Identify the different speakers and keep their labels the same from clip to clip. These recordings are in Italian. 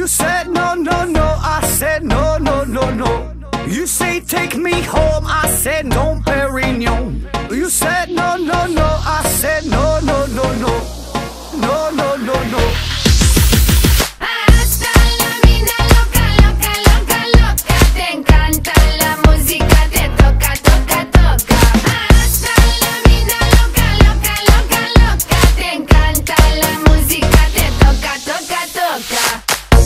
Speaker 1: You said no, no, no, I said no, no, no, no. You say take me home, I said no, Perignon. You said no, no, no, I said no, no, no, no. No, no, no, no.
Speaker 2: Hasta la mina loca, loca, loca, loca. Te encanta la música, te toca, toca, toca. Hasta la mina loca, loca, loca, loca. Te encanta la música, te toca, toca, toca.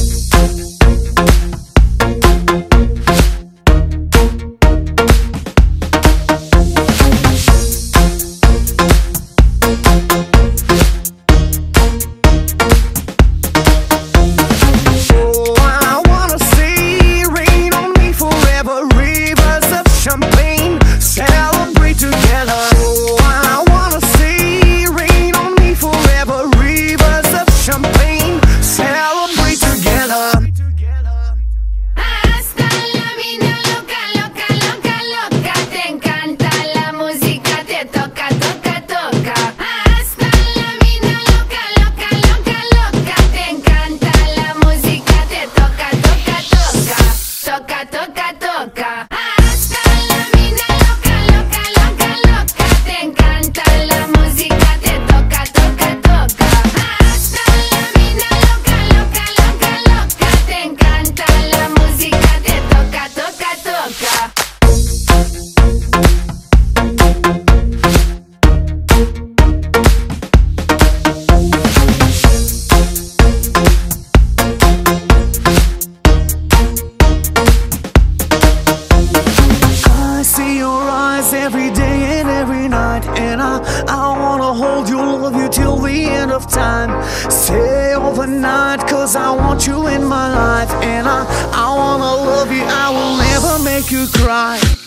Speaker 1: Every day and every night, and I wanna hold you, love you till the end of time. Stay overnight, cause I want you in my life, and I wanna love you, I will never make you cry.